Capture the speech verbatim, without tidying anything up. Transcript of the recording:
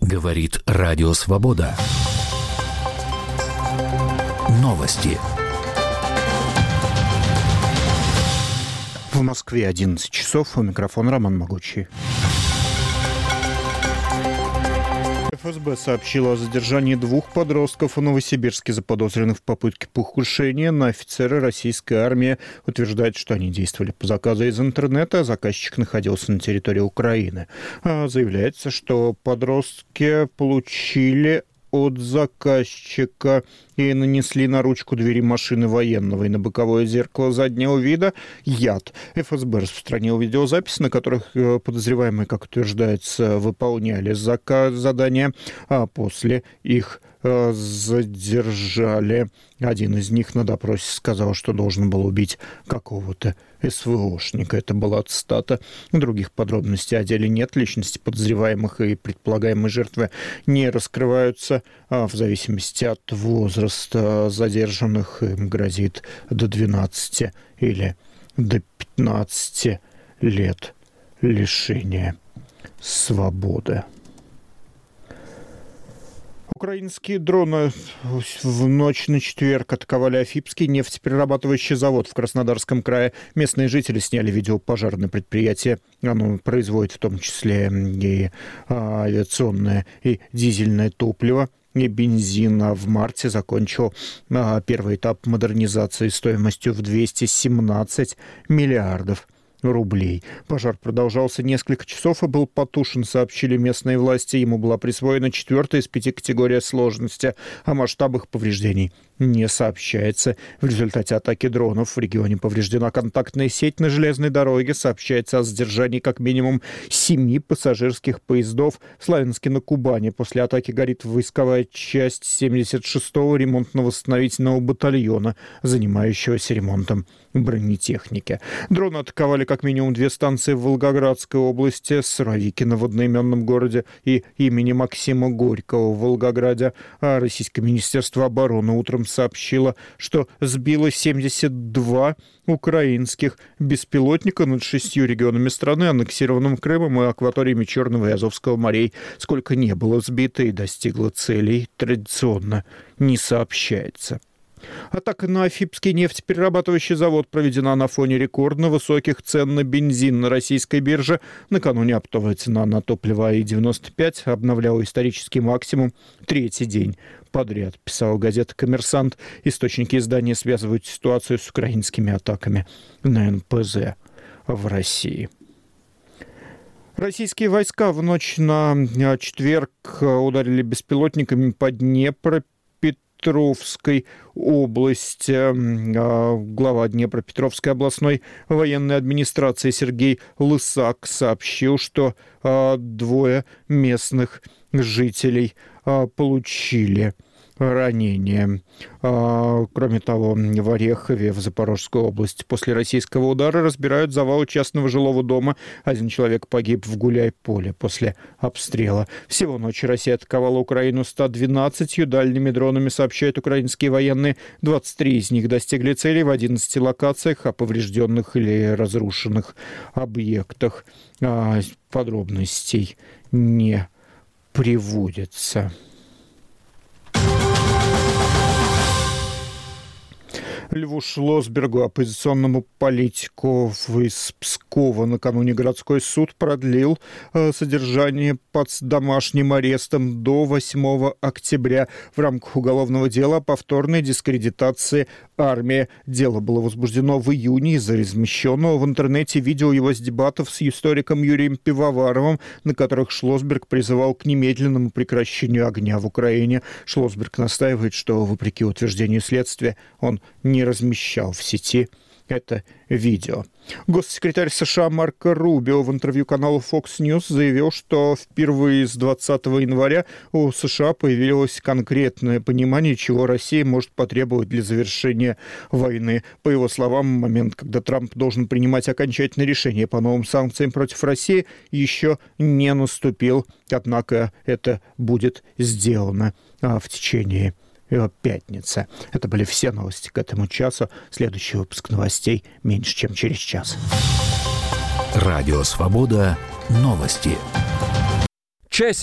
Говорит Радио Свобода. Новости. В Москве одиннадцать часов. У микрофона Роман Могучий. эф эс бэ сообщила о задержании двух подростков в Новосибирске, заподозренных в попытке покушения на офицера российской армии. Утверждает, что они действовали по заказу из интернета, а заказчик находился на территории Украины. Заявляется, что подростки получили от заказчика и нанесли на ручку двери машины военного и на боковое зеркало заднего вида яд. эф эс бэ распространил видеозаписи, на которых подозреваемые, как утверждается, выполняли заказ, задания, а после их задержали. Один из них на допросе сказал, что должен был убить какого-то эс вэ ошника. Это была цитата. Других подробностей о деле нет. Личности подозреваемых и предполагаемой жертвы не раскрываются. А в зависимости от возраста задержанных им грозит до двенадцати или до пятнадцати лет лишения свободы. Украинские дроны в ночь на четверг атаковали Афипский нефтеперерабатывающий завод в Краснодарском крае. Местные жители сняли видео пожара на предприятии. Оно производит в том числе и авиационное, и дизельное топливо, и бензин. А в марте закончил первый этап модернизации стоимостью в двести семнадцать миллиардов рублей. Пожар продолжался несколько часов и был потушен, сообщили местные власти. Ему была присвоена четвертая из пяти категория сложности. О масштабах повреждений не сообщается. В результате атаки дронов в регионе повреждена контактная сеть на железной дороге. Сообщается о задержании как минимум семи пассажирских поездов. В Славянске на Кубани после атаки горит войсковая часть семьдесят шестого ремонтно-восстановительного батальона, занимающегося ремонтом бронетехники. Дроны атаковали как минимум две станции в Волгоградской области, Суровикино в одноименном городе и имени Максима Горького в Волгограде. А Российское министерство обороны утром сообщило, что сбило семьдесят два украинских беспилотника над шестью регионами страны, аннексированным Крымом и акваториями Черного и Азовского морей. Сколько не было сбито и достигло целей, традиционно не сообщается. Атака на Афипский нефтеперерабатывающий завод проведена на фоне рекордно высоких цен на бензин на российской бирже. Накануне оптовая цена на топливо а и девяносто пять обновляла исторический максимум третий день подряд, писала газета «Коммерсант». Источники издания связывают ситуацию с украинскими атаками на эн пэ зэ в России. Российские войска в ночь на четверг ударили беспилотниками по Днепропетровской Петровской области. Глава Днепропетровской областной военной администрации Сергей Лысак сообщил, что двое местных жителей получили ранения. Кроме того, в Орехове, в Запорожской области, после российского удара разбирают завал частного жилого дома. Один человек погиб в Гуляйполе после обстрела. Всего ночью Россия атаковала Украину ста двенадцатью дальними дронами, сообщают украинские военные. двадцать три из них достигли целей в одиннадцати локациях, о поврежденных или разрушенных объектах подробностей не приводится. Льву Шлосбергу, оппозиционному политику из Пскова, накануне городской суд продлил э, содержание под домашним арестом до восьмого октября в рамках уголовного дела о повторной дискредитации армии. Дело было возбуждено в июне из-за размещенного в интернете видео его с дебатов с историком Юрием Пивоваровым, на которых Шлосберг призывал к немедленному прекращению огня в Украине. Шлосберг настаивает, что, вопреки утверждению следствия, он не размещал в сети это видео. Госсекретарь США Марко Рубио в интервью каналу Fox News заявил, что впервые с двадцатого января у США появилось конкретное понимание, чего Россия может потребовать для завершения войны. По его словам, момент, когда Трамп должен принимать окончательное решение по новым санкциям против России, еще не наступил. Однако это будет сделано в течение пятница. Это были все новости к этому часу. Следующий выпуск новостей меньше, чем через час. Радио Свобода. Новости. Часть